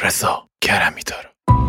رضا کرمی داره.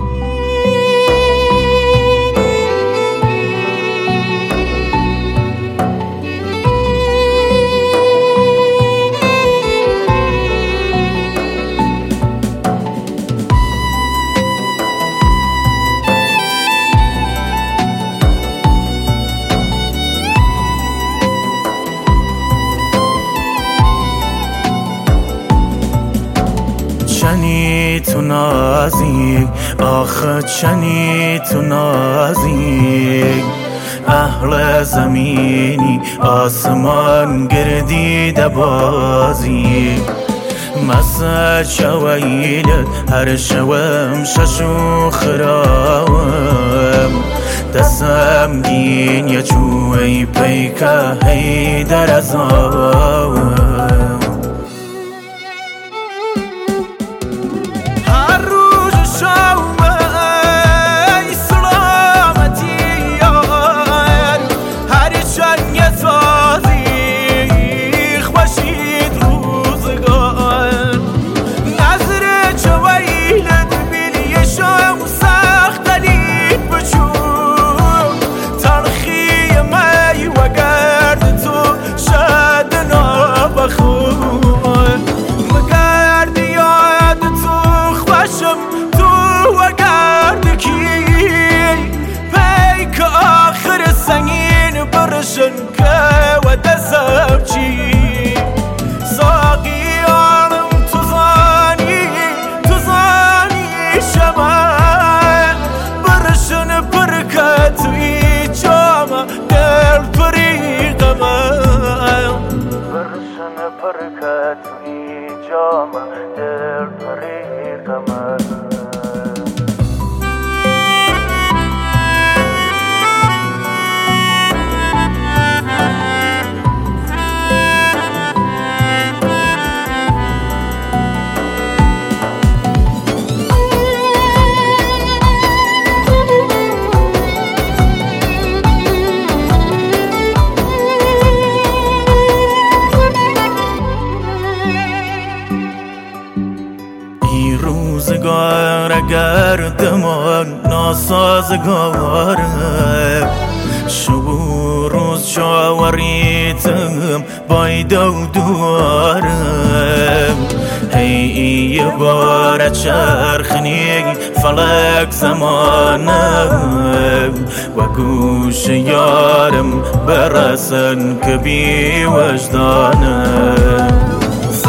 چنی تو نازی آخه چنی تو نازی اهل زمینی آسمان گردیده بازی مسا شویلت هر شوم ششو خراوم دستم گین یا چوی پیکه هی در ازاوم روزگار اگر دمان ناسازگاره شب روز شاوریتم بایدو دوارم هی یه بار چرخنی فلک زمانم و گوش یارم برسن که بی وجدانم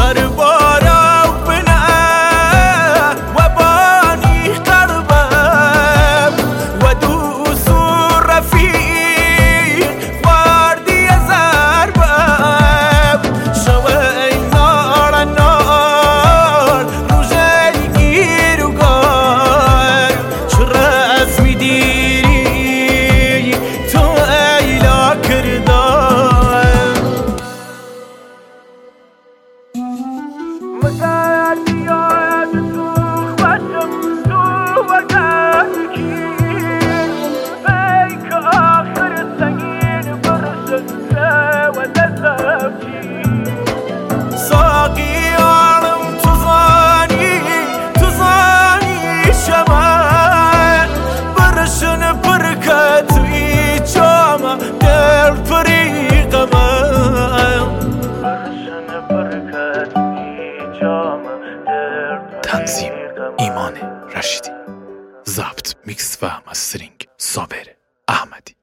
تنظیم ایمان رشیدی، ضبط میکس و مسترینگ صابر احمدی.